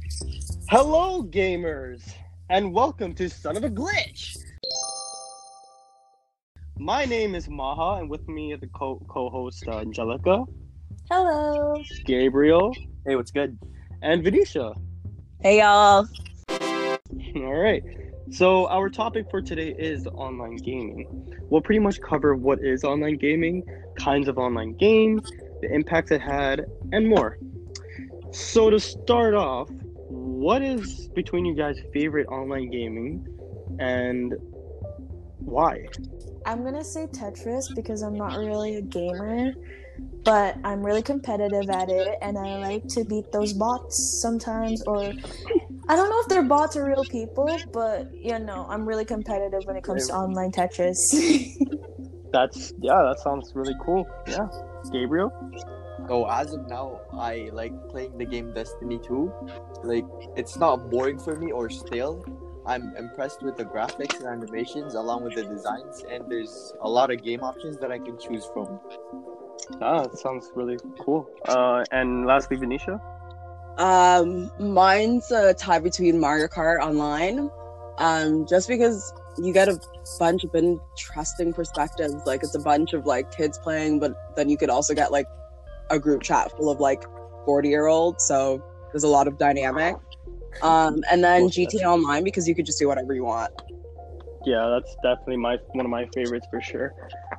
Hello, gamers, and welcome to Son of a Glitch. My name is Maha, and with me is the co-host Angelica, Hello. Gabriel, Hey, what's good? and Venetia. Hey, y'all. All right. So our topic for today is online gaming. We'll pretty much cover what is online gaming, kinds of online games, the impacts it had, and more. So to start off, what is between you guys' favorite online gaming, and why? I'm gonna say Tetris because I'm not really a gamer, but I'm really competitive at it and I like to beat those bots sometimes. Or I don't know if they're bots or real people, but I'm really competitive when it comes to online Tetris. That sounds really cool. Yeah. Gabriel? So as of now, I like playing the game Destiny 2. Like, it's not boring for me or stale. I'm impressed with the graphics and animations along with the designs, and there's a lot of game options that I can choose from. That sounds really cool. And lastly, Venetia? Mine's a tie between Mario Kart Online. Just because you get a bunch of interesting perspectives. Like, it's a bunch of like kids playing, but then you could also get like a group chat full of like 40-year-olds. So there's a lot of dynamic. And then GTA Online because you could just do whatever you want. Yeah, that's definitely one of my favorites for sure.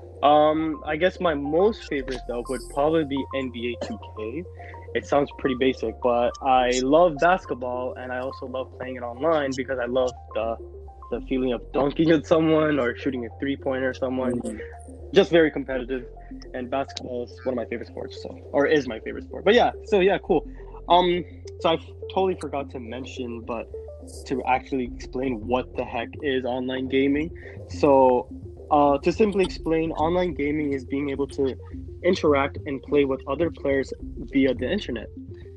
I guess my most favorite though would probably be NBA 2K. It sounds pretty basic, but I love basketball and I also love playing it online because I love the feeling of dunking at someone or shooting a 3-pointer at someone. Just very competitive, and basketball is one of my favorite sports, or is my favorite sport. But yeah, cool. So I totally forgot to mention, but to actually explain what the heck is online gaming. So, to simply explain, online gaming is being able to interact and play with other players via the internet.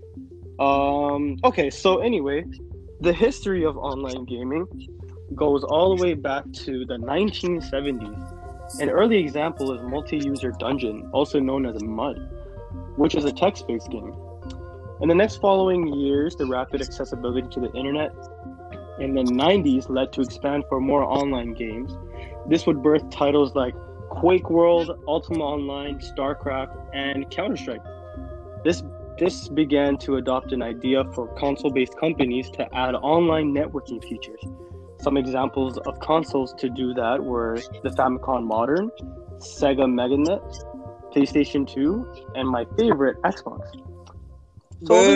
Okay, so anyway, the history of online gaming goes all the way back to the 1970s. An early example is Multi-User Dungeon, also known as MUD, which is a text-based game. In the next following years, the rapid accessibility to the internet in the 90s led to expand for more online games. This would birth titles like Quake World, Ultima Online, StarCraft, and Counter-Strike. This began to adopt an idea for console-based companies to add online networking features. Some examples of consoles to do that were the Famicom Modern, Sega Meganet, PlayStation 2, and my favorite, Xbox. So over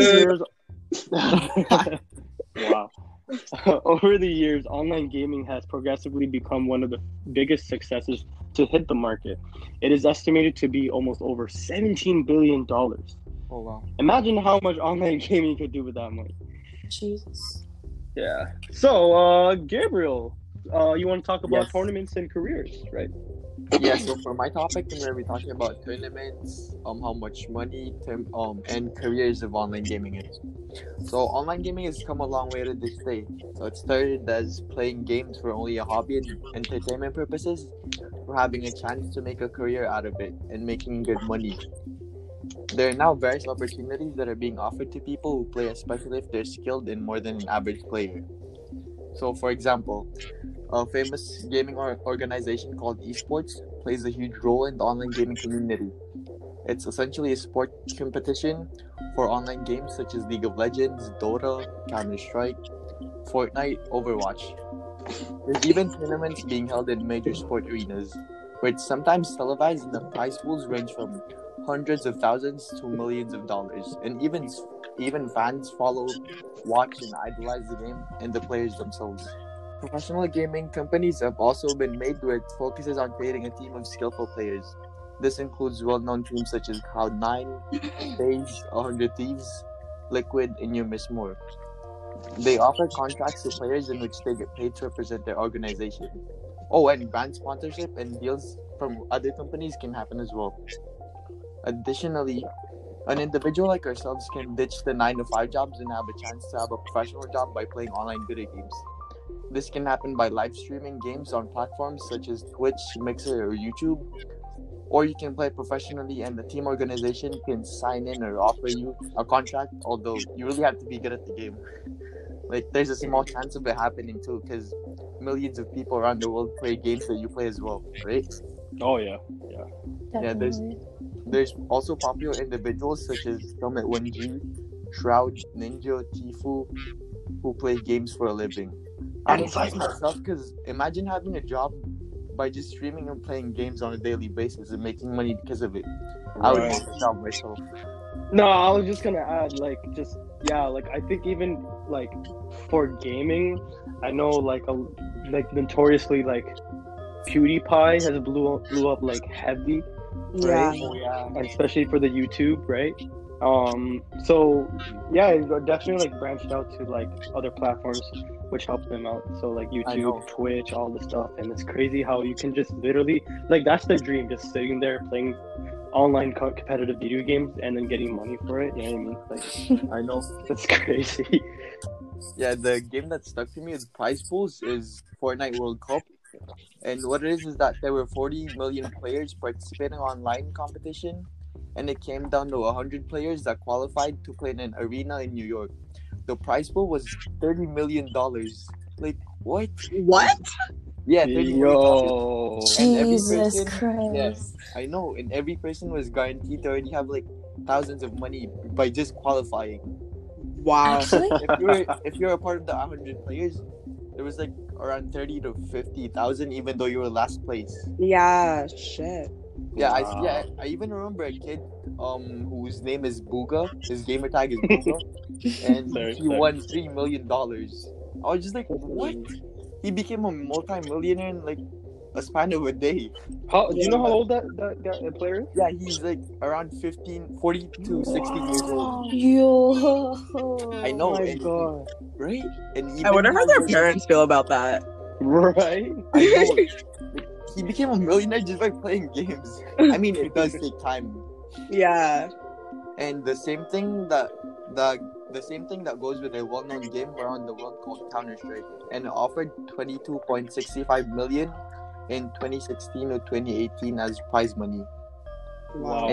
the years, wow. Over the years, online gaming has progressively become one of the biggest successes to hit the market. It is estimated to be almost over $17 billion. Oh, wow. Imagine how much online gaming could do with that money. Jesus. Yeah. So, Gabriel, you want to talk about Yes. tournaments and careers, right? Yeah, so for my topic, I'm going to be talking about tournaments, how much money, and careers of online gaming is. So online gaming has come a long way to this day. So it started as playing games for only a hobby and entertainment purposes, for having a chance to make a career out of it and making good money. There are now various opportunities that are being offered to people who play, especially if they're skilled in more than an average player. So, for example, a famous gaming organization called Esports plays a huge role in the online gaming community. It's essentially a sport competition for online games such as League of Legends, Dota, Counter-Strike, Fortnite, Overwatch. There's even tournaments being held in major sport arenas, where it's sometimes televised and the prize pools range from hundreds of thousands to millions of dollars. And even fans follow, watch, and idolize the game and the players themselves. Professional gaming companies have also been made where it focuses on creating a team of skillful players. This includes well-known teams such as Cloud9, FaZe, 100 Thieves, Liquid, and numerous more. They offer contracts to players in which they get paid to represent their organization. Oh, and brand sponsorship and deals from other companies can happen as well. Additionally, an individual like ourselves can ditch the 9-to-5 jobs and have a chance to have a professional job by playing online video games. This can happen by live streaming games on platforms such as Twitch, Mixer, or YouTube. or you can play professionally, and the team organization can sign in or offer you a contract. Although you really have to be good at the game. Like, there's a small chance of it happening too, because millions of people around the world play games that you play as well, right? Oh yeah. Yeah, Definitely. there's also popular individuals such as Summit 1G, Shroud, Ninja, Tifu, who play games for a living. I'm And impressed Cypher. myself because imagine having a job by just streaming and playing games on a daily basis and making money because of it. I would Right. take a job myself. No, I was just gonna add, like, just yeah, like I think even like for gaming, I know like notoriously like PewDiePie has blew up like heavy, Yeah. right? Oh yeah. And especially for the YouTube, right? So yeah, it definitely like branched out to like other platforms which help them out. So like know. YouTube, Twitch, all the stuff, and it's crazy how you can just literally like that's the dream, just sitting there playing online competitive video games and then getting money for it. You know what I mean? Like I know. that's crazy. Yeah, the game that stuck to me is prize pools is Fortnite World Cup. And what it is that there were 40 million players participating online competition, and it came down to 100 players that qualified to play in an arena in New York. The prize pool was $30 million. Like, what? What? Yeah, $30 million. Yo. And every Jesus person- Christ. Yes, I know. And every person was guaranteed to already have like thousands of money by just qualifying. Wow. Actually, If you're a part of the 100 players, there was like around 30 to 50,000, even though you were last place. Yeah. Shit. Yeah, Wow. I even remember a kid whose name is Booga. His gamer tag is Booga, and Sorry, he sorry. won $3 million. I was just like, what? He became a multi-millionaire in like a span of a day. How do you know how old that player is? Yeah, he's like around 40 to 16 years old. yo. I know, Oh my and- god. Right? And I even wonder how their though- parents feel about that. Right? I know. Like, he became a millionaire just by playing games. I mean, it does take time. Yeah. And the same thing that goes with a well-known game around the world called Counter-Strike, and it offered 22.65 million in 2016 to 2018 as prize money. Wow.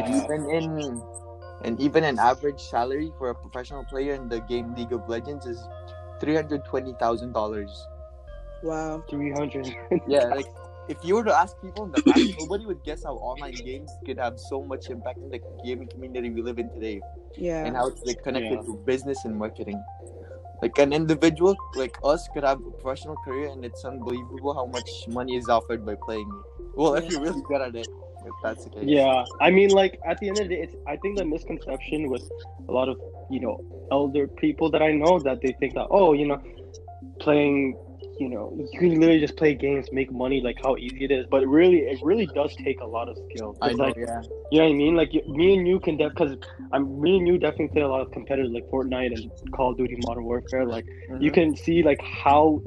And even an average salary for a professional player in the game League of Legends is $320,000. Wow. 300. Yeah, like if you were to ask people in the past, nobody would guess how online games could have so much impact in the gaming community we live in today, Yeah. and how it's like connected Yeah. to business and marketing. Like an individual like us could have a professional career, and it's unbelievable how much money is offered by playing it. Well, if you're really good at it, if that's the case. Yeah, I mean, like at the end of the day, I think the misconception with a lot of elder people that I know, that they think that playing, you can literally just play games, make money, like how easy it is. But it really does take a lot of skill. I It's know. like, Yeah. you know what I mean? Like me and you can me and you definitely play a lot of competitive like Fortnite and Call of Duty Modern Warfare. Like you Mhm. can see like how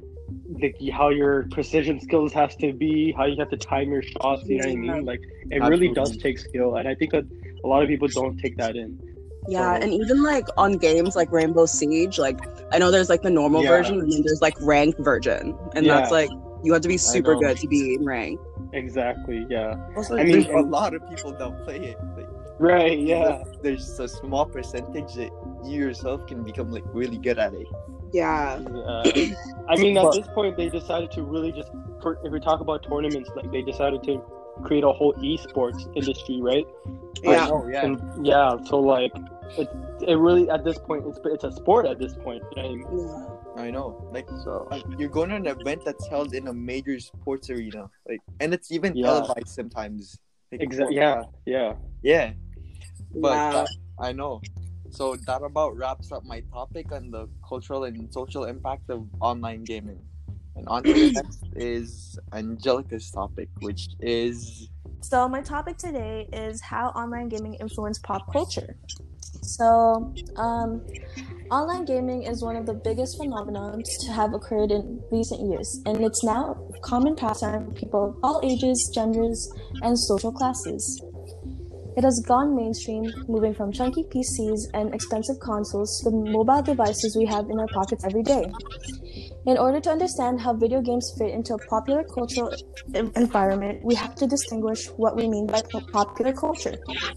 how your precision skills has to be, how you have to time your shots. You know what I Yeah. mean? Like it really does Absolutely. take skill, and I think that a lot of people don't take that in. Yeah, So- and even like on games like Rainbow Siege, like I know there's like the normal Yeah. version and then there's like ranked version, and Yeah. that's like you have to be super know. good to be in rank. Exactly. Yeah. Also, I mean, there's a and- lot of people that play it. Like, Right. Yeah. there's a small percentage that you yourself can become like really good at it. Yeah, I mean, at But- this point, they decided to really just, if we talk about tournaments, like they decided to create a whole esports industry, right? yeah, I know, yeah. And yeah, so like it really at this point it's a sport at this point. You know what I mean? yeah. I know. Like, So you're going to an event that's held in a major sports arena, like, and it's even Yeah. televised sometimes. Like, exactly. Yeah. Yeah. Yeah. But Wow. I know. So that about wraps up my topic on the cultural and social impact of online gaming. And on to the next is Angelica's topic, which is So my topic today is how online gaming influenced pop culture. So, online gaming is one of the biggest phenomenons to have occurred in recent years, and it's now a common pastime for people of all ages, genders, and social classes. It has gone mainstream, moving from chunky PCs and expensive consoles to the mobile devices we have in our pockets every day. In order to understand how video games fit into a popular cultural environment, we have to distinguish what we mean by popular culture.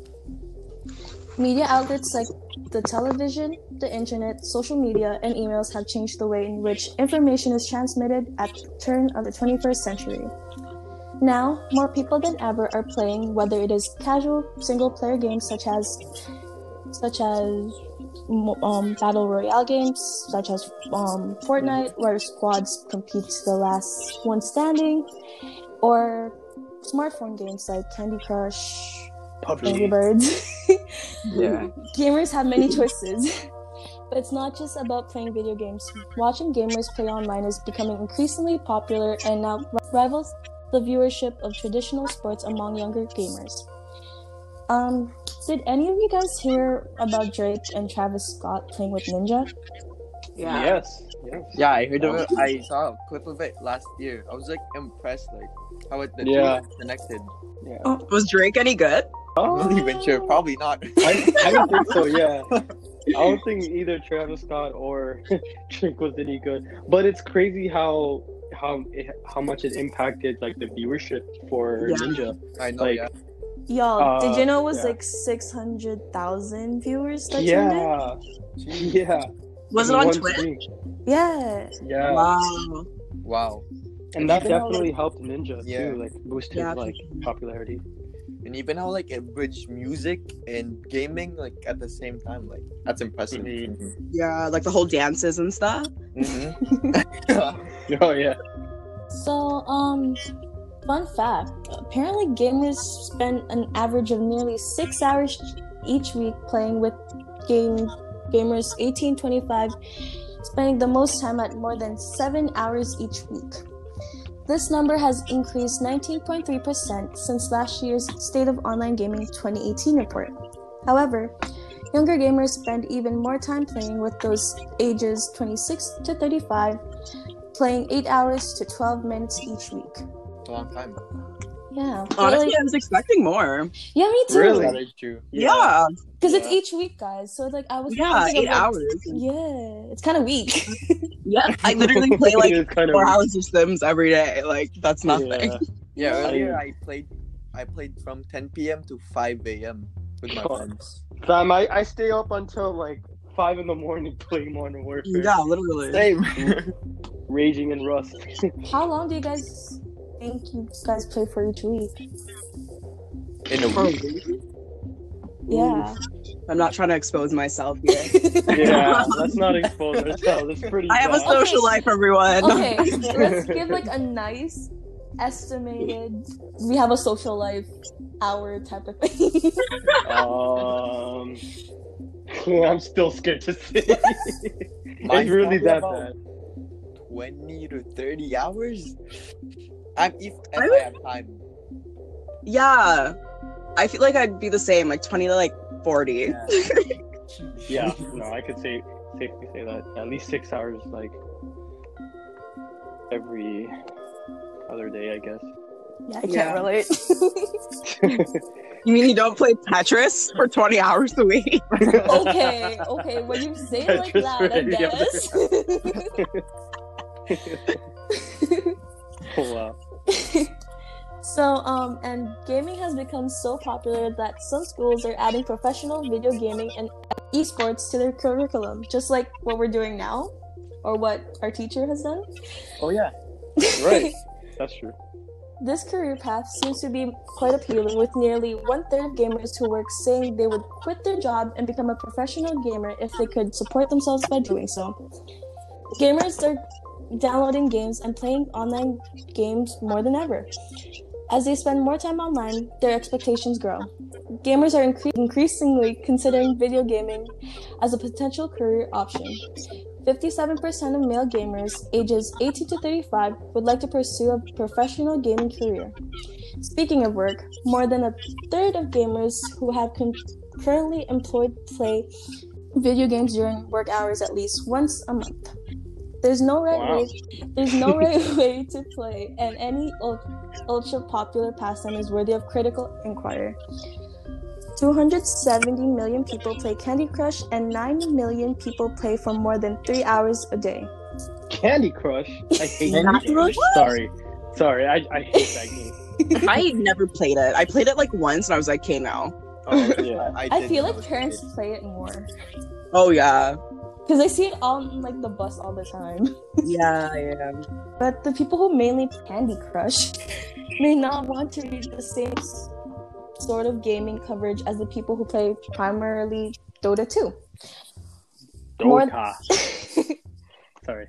Media outlets like the television, the internet, social media, and emails have changed the way in which information is transmitted at the turn of the 21st century. Now, more people than ever are playing, whether it is casual single-player games such as battle royale games, such as Fortnite, where squads compete to the last one standing, or smartphone games like Candy Crush, Angry Birds. Yeah. Gamers have many choices. But it's not just about playing video games. Watching gamers play online is becoming increasingly popular and now rivals the viewership of traditional sports among younger gamers. Did any of you guys hear about Drake and Travis Scott playing with Ninja? Yeah. Yes. Yeah, I heard of it. I saw a clip of it last year. I was like impressed, like how the two Yeah. connected. Yeah. Was Drake any good? I'm not even sure. Probably not. I don't think so. Yeah. I don't think either Travis Scott or Drake was any good. But it's crazy how much it impacted like the viewership for Yeah. Ninja. I know. Like, Yeah. Y'all, did you know it was yeah. like 600,000 viewers that tuned in? Yeah. Yeah. Was it In on one Twitch? stream. Yeah. Yeah. Wow. Wow. And that even how, definitely helped Ninja Yeah. too, like boost his Yeah, like for sure. popularity. And even how like it bridged music and gaming like at the same time, like that's impressive. Mhm. Yeah, like the whole dances and stuff. Mm-hmm. Oh yeah. So, fun fact. Apparently gamers spend an average of nearly 6 hours each week playing, with gamers 18-25 spending the most time at more than 7 hours each week. This number has increased 19.3% since last year's State of Online Gaming 2018 report. However, younger gamers spend even more time playing, with those ages 26 to 35 playing 8 hours to 12 minutes each week. It's a long time. Yeah. Honestly, I was expecting more. Yeah, me too. Really? That is true. Yeah. Because it's Yeah. each week, guys. So like I was Yeah, thinking of, 8 like, hours. Yeah, it's kind of weak. Yeah, I literally play It like is kind of 4 hours of Sims every day. Like, that's nothing. Yeah. Yeah, Yeah. earlier I played from 10 p.m. to 5 a.m. with my Oh. friends. Fam, I stay up until like 5 in the morning playing Modern Warfare. Yeah, literally. Same. Raging in Rust. How long do you guys think you guys play for each week? In a week. Yeah. I'm not trying to expose myself here. Yeah, let's not expose ourselves. It's pretty I have a bad. social life, everyone. Okay, let's give like a nice estimated. We have a social life hour type of thing. I'm still scared to say. Mine's It's really probably that about bad. 20 to 30 hours. If I I have time. Yeah. I feel like I'd be the same, like 20 to like 40. Yeah, no, I could safely say that at least 6 hours, like every other day, I guess. Yeah, I can't Yeah. relate. You mean you don't play Tetris for 20 hours a week? Okay, when you say it like Tetris that, for I any guess. Oh, wow. So, and gaming has become so popular that some schools are adding professional video gaming and esports to their curriculum, just like what we're doing now, or what our teacher has done. Oh yeah. Right, that's true. This career path seems to be quite appealing, with nearly 1/3 of gamers who work saying they would quit their job and become a professional gamer if they could support themselves by doing so. Gamers are downloading games and playing online games more than ever. As they spend more time online, their expectations grow. Gamers are increasingly considering video gaming as a potential career option. 57% of male gamers ages 18 to 35 would like to pursue a professional gaming career. Speaking of work, more than 1/3 of gamers who have currently employed play video games during work hours at least once a month. There's no right Wow. way. There's no right way to play, and any ultra popular pastime is worthy of critical inquiry. 270 million people play Candy Crush, and 9 million people play for more than 3 hours a day. Candy Crush. I hate Candy that game. Crush? Sorry, I hate that game. I never played it. I played it like once and I was like, okay, no. Oh yeah. I feel like parents play it more. Oh, yeah. Because I see it on like the bus all the time. Yeah. But the people who mainly play Candy Crush may not want to read the same sort of gaming coverage as the people who play primarily Dota 2. Dota. Sorry.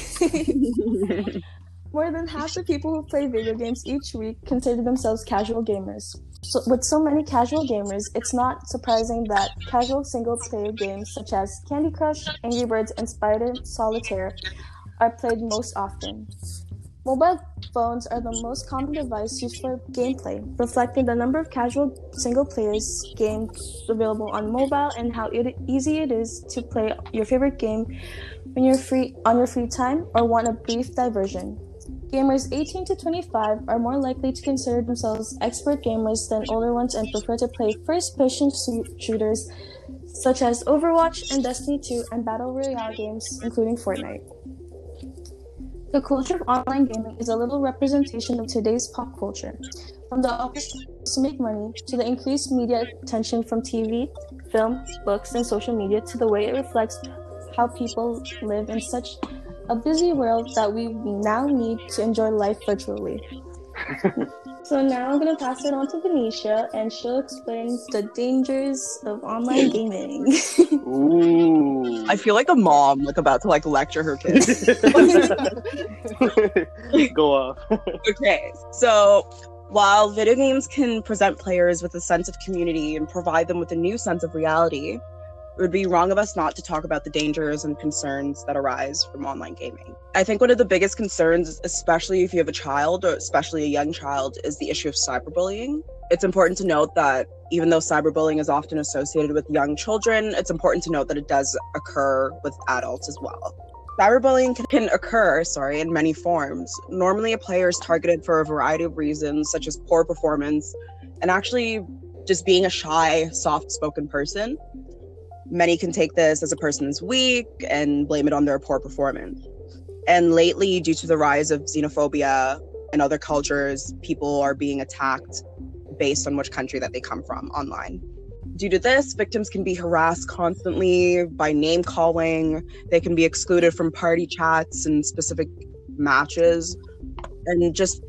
More than half the people who play video games each week consider themselves casual gamers. So, with so many casual gamers, it's not surprising that casual single-player games such as Candy Crush, Angry Birds, and Spider Solitaire are played most often. Mobile phones are the most common device used for gameplay, reflecting the number of casual single-player games available on mobile and how easy it is to play your favorite game when you're on your free time or want a brief diversion. Gamers 18 to 25 are more likely to consider themselves expert gamers than older ones and prefer to play first-person shooters such as Overwatch and Destiny 2 and Battle Royale games, including Fortnite. The culture of online gaming is a little representation of today's pop culture, from the opportunity to make money to the increased media attention from TV, film, books, and social media to the way it reflects how people live in such a busy world that we now need to enjoy life virtually. So now I'm going to pass it on to Venetia, and she'll explain the dangers of online gaming. Ooh. I feel like a mom, like about to like lecture her kids. Go off. Okay, so while video games can present players with a sense of community and provide them with a new sense of reality, it would be wrong of us not to talk about the dangers and concerns that arise from online gaming. I think one of the biggest concerns, especially if you have a child, or especially a young child, is the issue of cyberbullying. It's important to note that even though cyberbullying is often associated with young children, it's important to note that it does occur with adults as well. Cyberbullying can occur, in many forms. Normally, a player is targeted for a variety of reasons, such as poor performance and actually just being a shy, soft-spoken person. Many can take this as a person is weak and blame it on their poor performance. And lately, due to the rise of xenophobia in other cultures, people are being attacked based on which country that they come from online. Due to this, victims can be harassed constantly by name calling. They can be excluded from party chats and specific matches and just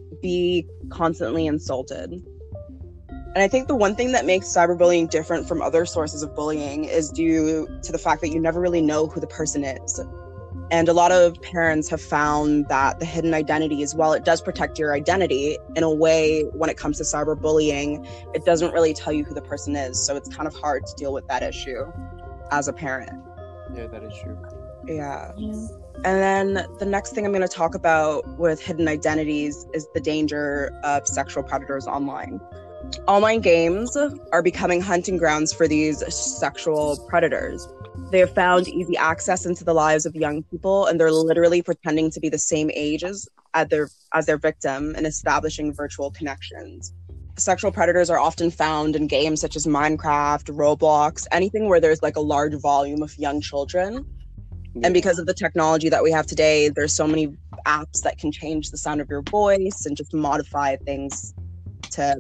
be constantly insulted. And I think the one thing that makes cyberbullying different from other sources of bullying is due to the fact that you never really know who the person is. And a lot of parents have found that the hidden identity, as well, it does protect your identity in a way. When it comes to cyberbullying, it doesn't really tell you who the person is. So it's kind of hard to deal with that issue as a parent. Yeah, that is true. Yeah. And then the next thing I'm going to talk about with hidden identities is the danger of sexual predators online. Online games are becoming hunting grounds for these sexual predators. They have found easy access into the lives of young people, and they're literally pretending to be the same age as their victim and establishing virtual connections. Sexual predators are often found in games such as Minecraft, Roblox, anything where there's like a large volume of young children. Yeah. And because of the technology that we have today, there's so many apps that can change the sound of your voice and just modify things to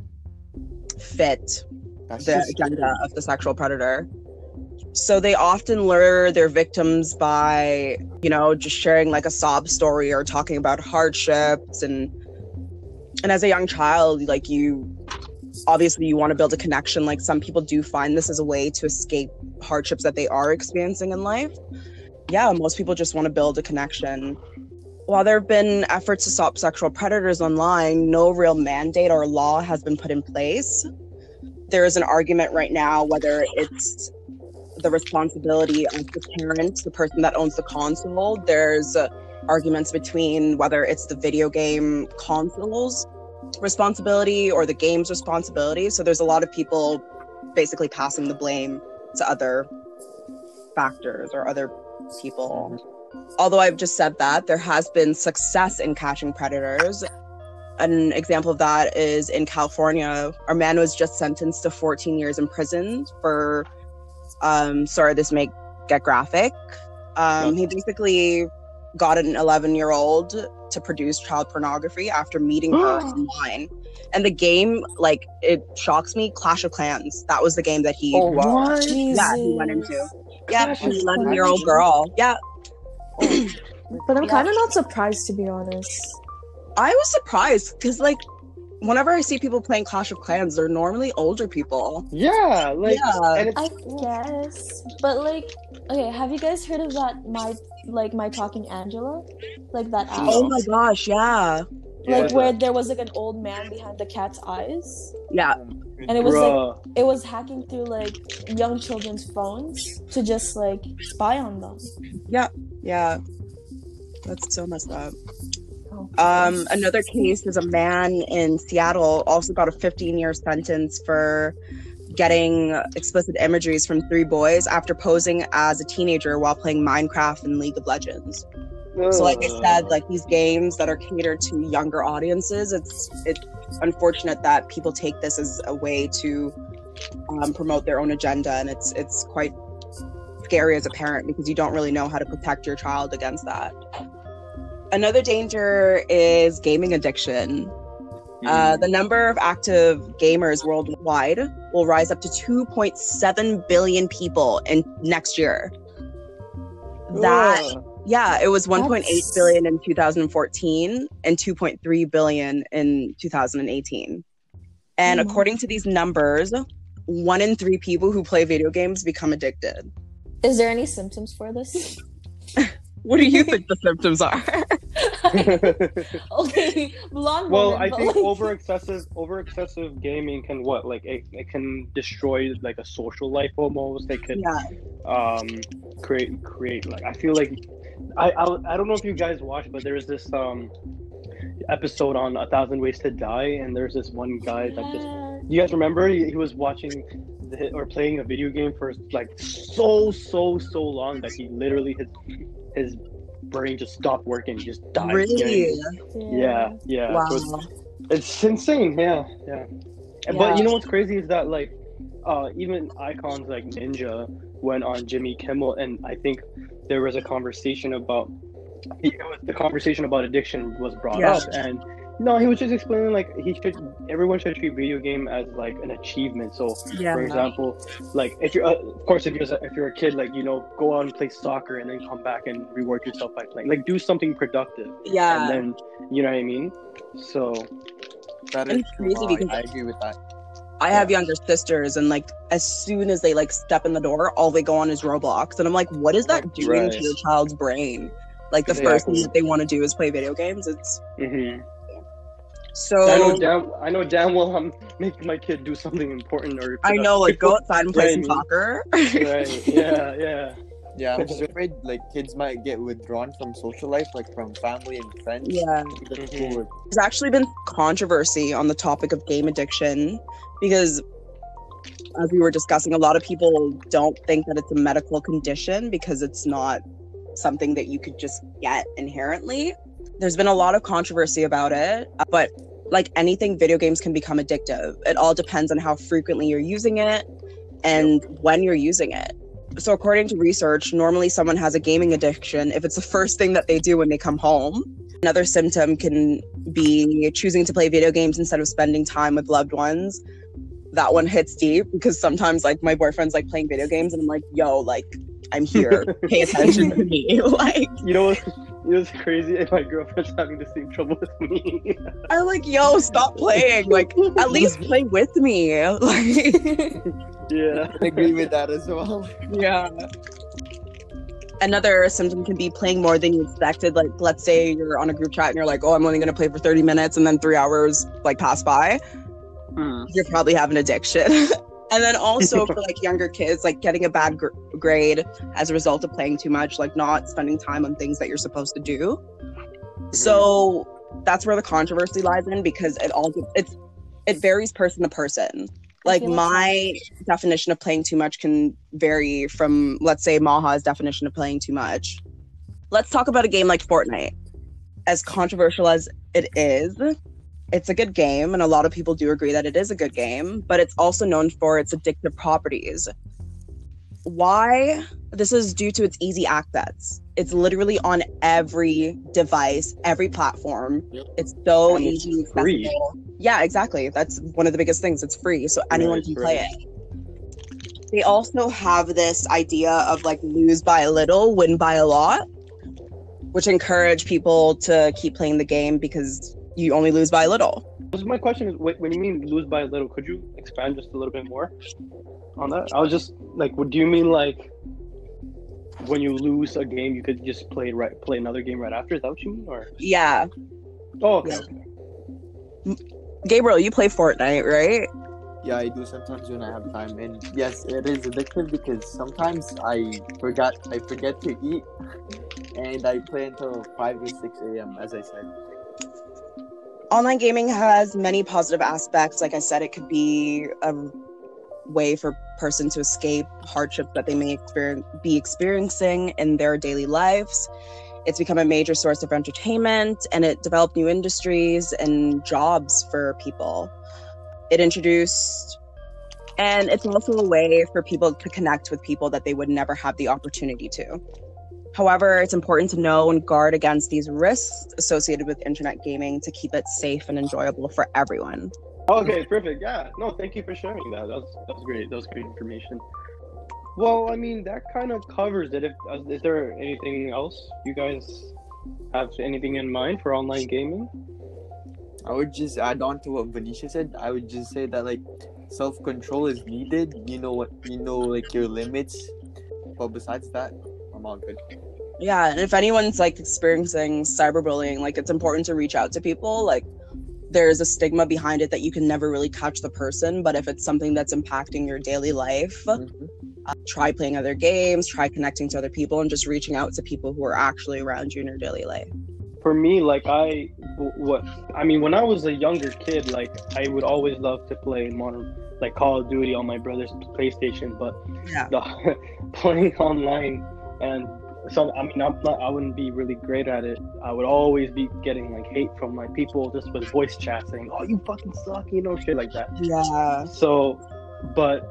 fit the agenda of the sexual predator. So they often lure their victims by, just sharing like a sob story or talking about hardships. And as a young child, like you want to build a connection. Like some people do find this as a way to escape hardships that they are experiencing in life. Yeah, most people just want to build a connection. While there have been efforts to stop sexual predators online, no real mandate or law has been put in place. There is an argument right now whether it's the responsibility of the parent, the person that owns the console. There's arguments between whether it's the video game console's responsibility or the game's responsibility. So there's a lot of people basically passing the blame to other factors or other people. Although I've just said that, there has been success in catching predators. An example of that is in California. A man was just sentenced to 14 years in prison for, sorry, this may get graphic. He basically got an 11-year-old to produce child pornography after meeting her online. And the game, like, it shocks me, Clash of Clans. That was the game that he, What? yeah, he went into. Yeah, Clash an of 11-year-old Clans? girl. Yeah. But I'm kind of not surprised, to be honest. I was surprised because, like, whenever I see people playing Clash of Clans, they're normally older people. Yeah, like, Yeah. and it's, I guess, but like, okay, have you guys heard of that My Talking Angela, like that app? Oh my gosh, yeah. Like where there was like an old man behind the cat's eyes, Yeah. and it was like bruh. it was hacking through like young children's phones to just like spy on them. Yeah. That's so messed up. Oh. Another case is a man in Seattle also got a 15-year sentence for getting explicit imageries from 3 boys after posing as a teenager while playing Minecraft and League of Legends. So like I said, like these games that are catered to younger audiences, it's unfortunate that people take this as a way to promote their own agenda, and it's quite scary as a parent because you don't really know how to protect your child against that. Another danger is gaming addiction. The number of active gamers worldwide will rise up to 2.7 billion people in next year. Yeah, it was 1.8 billion in 2014 and 2.3 billion in 2018. And according to these numbers, 1 in 3 people who play video games become addicted. Is there any symptoms for this? What do you think the symptoms are? Okay, blonde well, woman, I but, think like- over excessive gaming can it can destroy like a social life almost. It could Yeah. create like, I feel like I don't know if you guys watched, but there's this episode on 1,000 Ways to Die, and there's this one guy that just, you guys remember he was watching or playing a video game for like so long that he literally his brain just stopped working, just died. Really? Yeah. Wow. So it's insane. Yeah. But you know what's crazy is that like even icons like Ninja went on Jimmy Kimmel, and I think there was a conversation about addiction was brought up, and no, he was just explaining like everyone should treat video game as like an achievement. So for example, like if you're a kid, like, you know, go out and play soccer and then come back and reward yourself by playing, like do something productive. Yeah. And then, you know what I mean? So That is crazy because I agree with that. I have younger sisters, and like as soon as they like step in the door, all they go on is Roblox, and I'm like, what is that doing to your child's brain? Like the first thing that they want to do is play video games. It's so I know damn well I'm making my kid do something important, or I know, like go outside and play some soccer. Right. Yeah. Yeah, I'm just afraid like kids might get withdrawn from social life, like from family and friends. Yeah. Because of schoolwork. There's actually been controversy on the topic of game addiction because, as we were discussing, a lot of people don't think that it's a medical condition because it's not something that you could just get inherently. There's been a lot of controversy about it, but like anything, video games can become addictive. It all depends on how frequently you're using it and when you're using it. So according to research, normally someone has a gaming addiction if it's the first thing that they do when they come home. Another symptom can be choosing to play video games instead of spending time with loved ones. That one hits deep because sometimes like my boyfriend's like playing video games and I'm like, yo, like I'm here, pay attention to me. Like, you know what's crazy? If my girlfriend's having the same trouble with me. I'm like, yo, stop playing. Like, at least play with me. Like, yeah, I agree with that as well. Yeah. Another symptom can be playing more than you expected. Like, let's say you're on a group chat and you're like, oh, I'm only going to play for 30 minutes, and then 3 hours like pass by. You're probably have an addiction. And then also for like younger kids, like getting a bad grade as a result of playing too much, like not spending time on things that you're supposed to do. So that's where the controversy lies in, because it varies person to person. Like my definition of playing too much can vary from, let's say, Maha's definition of playing too much. Let's talk about a game like Fortnite. As controversial as it is, it's a good game, and a lot of people do agree that it is a good game, but it's also known for its addictive properties. Why? This is due to its easy access. It's literally on every device, every platform. Yep. It's so And it's easy, free. accessible. Yeah, exactly. That's one of the biggest things. It's free, so anyone Right, can right. play it. They also have this idea of like lose by a little, win by a lot, which encourage people to keep playing the game because you only lose by a little. My question is, when you mean lose by a little, could you expand just a little bit more on that? I was just like, what do you mean, like, when you lose a game, you could just play another game right after? Is that what you mean, or? Yeah. Oh, okay. Yeah. Gabriel, you play Fortnite, right? Yeah, I do sometimes when I have time, and yes, it is addictive because sometimes I forget to eat, and I play until 5 or 6 a.m. as I said. Online gaming has many positive aspects. Like I said, it could be a way for a person to escape hardships that they may be experiencing in their daily lives. It's become a major source of entertainment, and it developed new industries and jobs for people. It introduced, and it's also a way for people to connect with people that they would never have the opportunity to. However, it's important to know and guard against these risks associated with internet gaming to keep it safe and enjoyable for everyone. Okay, perfect. Yeah. No, thank you for sharing that. That was great. That was great information. Well, I mean, that kind of covers it. Is there anything else you guys have anything in mind for online gaming? I would just add on to what Venetia said. I would just say that like self-control is needed. Like your limits. But besides that, I'm all good. Yeah, and if anyone's like experiencing cyberbullying, like it's important to reach out to people. Like there's a stigma behind it that you can never really catch the person, but if it's something that's impacting your daily life, try playing other games, try connecting to other people, and just reaching out to people who are actually around you in your daily life. For me, like when I was a younger kid, like I would always love to play like Call of Duty on my brother's PlayStation, but Yeah. playing online, and so I wouldn't be really great at it. I would always be getting like hate from my people just with voice chat saying, "Oh, you fucking suck," shit like that. Yeah. So, but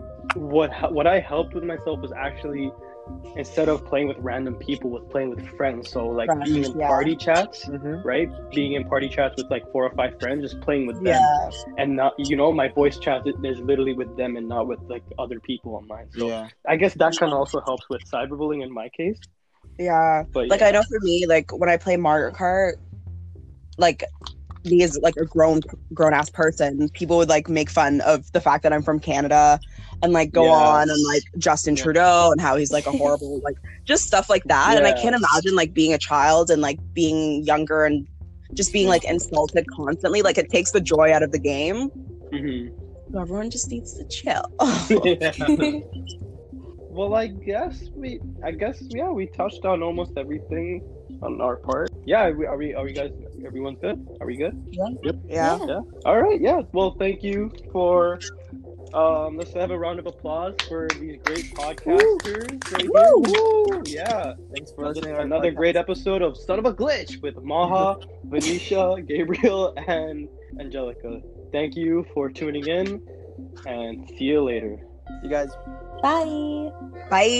what I helped with myself was actually, instead of playing with random people, was playing with friends. So like being in party chats, right? Being in party chats with like 4 or 5 friends, just playing with them, Yeah. and not, my voice chat is literally with them and not with like other people online. So Yeah. I guess that kind of also helps with cyberbullying in my case. Yeah. But Like yeah. I know for me, like when I play Mario Kart, like me as like a grown ass person, people would like make fun of the fact that I'm from Canada and like go on and like Justin Trudeau and how he's like a horrible like just stuff like that. And I can't imagine like being a child and like being younger and just being like insulted constantly. Like it takes the joy out of the game. So everyone just needs to chill. Well, I guess we touched on almost everything on our part. Yeah, are we guys? Everyone's good? Are we good? Yeah. Yep. Yeah. Yeah. All right. Yeah. Well, thank you for. Let's have a round of applause for these great podcasters. Right here. Woo! Yeah. Thanks for listening. to our Another podcast. great episode of Son of a Glitch with Maha, Venetia, Gabriel, and Angelica. Thank you for tuning in, and see you later. You guys. Bye. Bye.